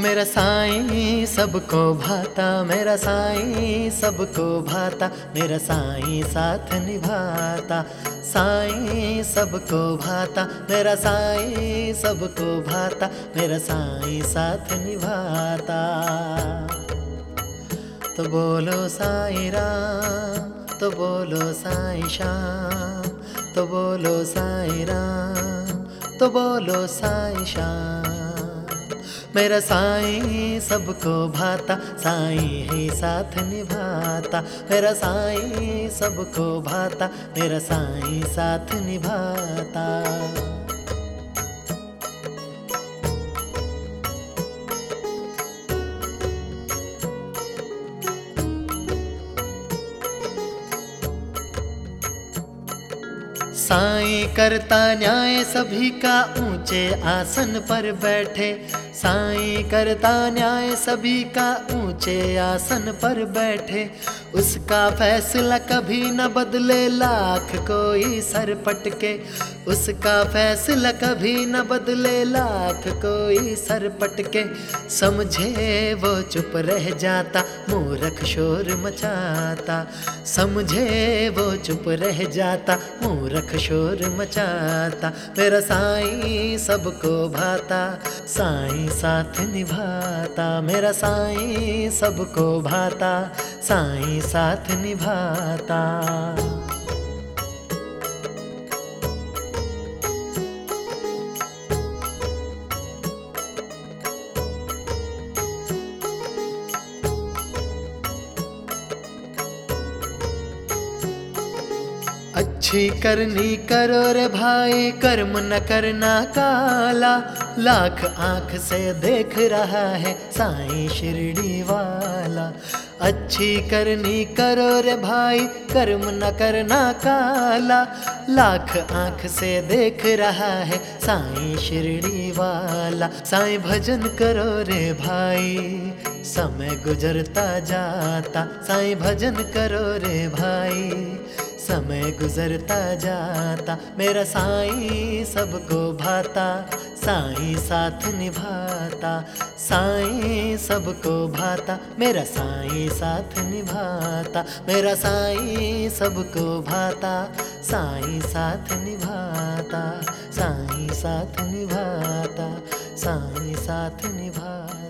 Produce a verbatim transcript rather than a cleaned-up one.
मेरा साईं सबको भाता, मेरा साईं सबको भाता, मेरा साईं साथ निभाता। साईं सबको भाता, मेरा साईं सबको भाता, मेरा साईं साथ निभाता। तो बोलो साईं राम, तो बोलो साईं श्याम, तो बोलो साईं राम, तो बोलो साईं श्याम। मेरा साईं सबको भाता, साईं ही साथ निभाता। मेरा साईं सबको भाता, मेरा साईं साथ निभाता। साईं करता न्याय सभी का, ऊंचे आसन पर बैठे। साईं करता न्याय सभी का, ऊंचे आसन पर बैठे। उसका फैसला कभी न बदले, लाख कोई सर पटके। उसका फैसला कभी न बदले, लाख कोई सर पटके। समझे वो चुप रह जाता, मूर्ख शोर मचाता। समझे वो चुप रह जाता, मूर्ख शोर मचाता। मेरा साईं सबको भाता, साईं साथ निभाता। मेरा साईं सबको भाता, साईं साथ निभाता। अच्छी करनी करो रे भाई, कर्म न करना काला। लाख आंख से देख रहा है साईं शिरडी वाला। अच्छी करनी करो रे भाई, कर्म न करना काला। लाख आंख से देख रहा है साईं शिरडी वाला। साईं भजन करो रे भाई, समय गुजरता जाता। साईं भजन करो रे भाई, समय गुजरता जाता। मेरा साईं सबको भाता, साईं साथ निभाता। साईं सबको भाता, मेरा साईं साथ निभाता। मेरा साईं सबको भाता, साईं साथ निभाता। साईं साथ निभाता, साईं साथ निभाता।